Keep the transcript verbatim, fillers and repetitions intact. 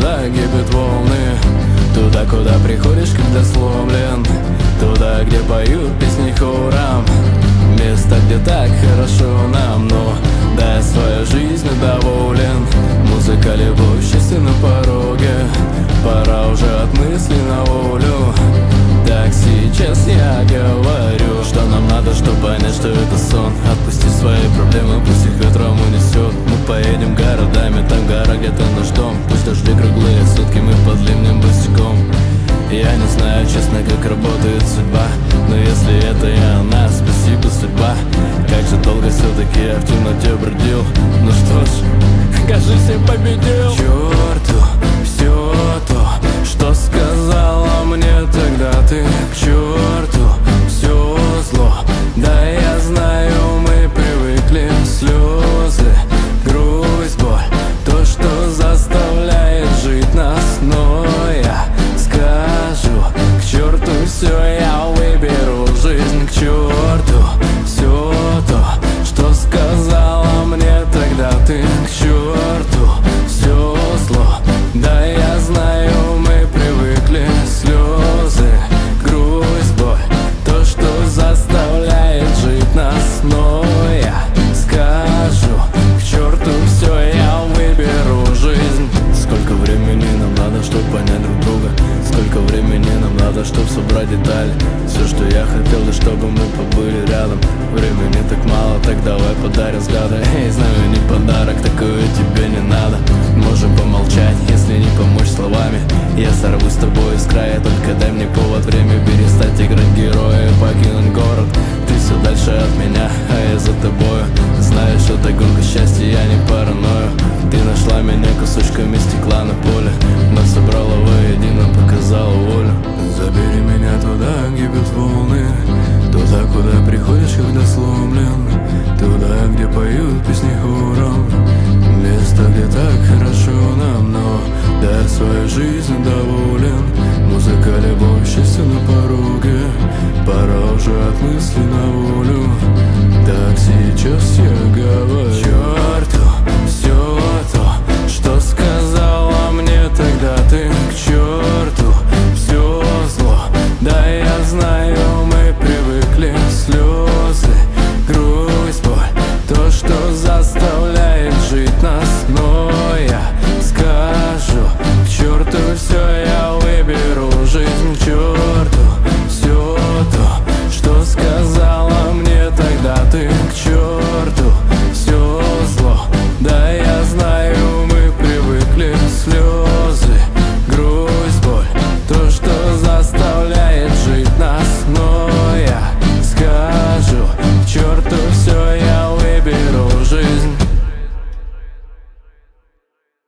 куда гибят волны, туда, куда приходишь, когда сломлен, туда, где поют песни хором. Место, где так хорошо нам, но да, я своей жизнью доволен. Музыка, любовь, счастье на пороге, пора уже от мыслей на волю. Так сейчас я говорю, что нам надо, чтобы понять, что это сон. Отпусти свои проблемы, пусть их ветром унесет. Мы поедем городами, там гора где-то наш дом. Пусть дожди круглые сутки, мы под ливнем босиком. Я не знаю, честно, как работает судьба, но если это и она, спасибо, судьба. Как же долго все-таки я в темноте бродил. Ну что ж, кажись, я победил. К черту все то, что сказала мне тогда ты. К черту все зло, да я знаю, мы привыкли. Слезы, грусть, боль, то, что заставляет жить нас. Но я скажу, к черту все, я выберу жизнь. К черту все то, что сказала мне тогда ты. К черту все зло, да я знаю, мы привыкли. Слезы, грусть, боль, то, что заставляет жить нас. Но я скажу, к черту все, я выберу жизнь. Сколько времени нам надо, чтобы понять друг друга? Сколько времени нам надо, чтобы собрать детали? Все, что я хотел, и чтобы мы побыли рядом. Времени так мало, так давай подарим взгляды. Эй, знаю, не подарок, такое тебе не надо. Можем помолчать, если не помочь словами. Я сорву с тобой из края, только дай мне повод. Время перестать играть героя и покинуть город. Ты все дальше от меня, а я за тобою. Знаешь, это гонка счастья, я не параною. Ты нашла меня кусочками стекла на поле, но собрала воедино.